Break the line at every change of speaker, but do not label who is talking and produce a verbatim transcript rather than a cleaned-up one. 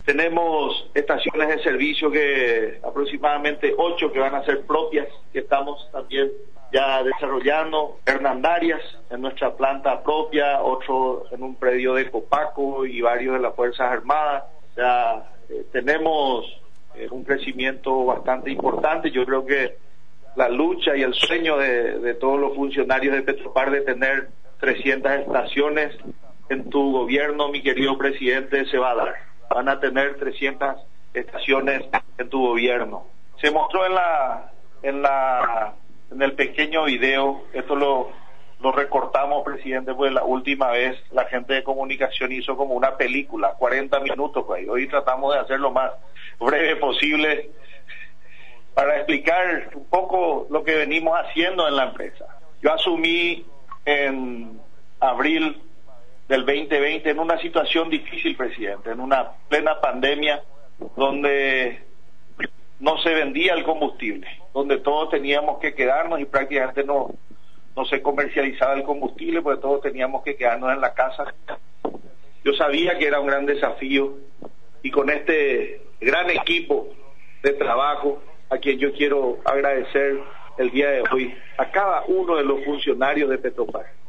Tenemos estaciones de servicio que aproximadamente ocho que van a ser propias, que estamos también ya desarrollando. Hernandarias en nuestra planta propia, otro en un predio de Copaco y varios de las Fuerzas Armadas. Ya eh, tenemos eh, un crecimiento bastante importante. Yo creo que la lucha y el sueño de, de todos los funcionarios de Petropar de tener trescientas estaciones en tu gobierno, mi querido presidente, se va a dar. Van a tener trescientas estaciones en tu gobierno. Se mostró en la en la en el pequeño video, esto lo lo recortamos, presidente, pues la última vez la gente de comunicación hizo como una película, cuarenta minutos, pues. Hoy tratamos de hacer lo más breve posible para explicar un poco lo que venimos haciendo en la empresa. Yo asumí en abril del veinte veinte en una situación difícil, presidente, en una plena pandemia donde no se vendía el combustible, donde todos teníamos que quedarnos y prácticamente no, no se comercializaba el combustible porque todos teníamos que quedarnos en la casa. Yo sabía que era un gran desafío y con este gran equipo de trabajo a quien yo quiero agradecer el día de hoy, a cada uno de los funcionarios de Petropar.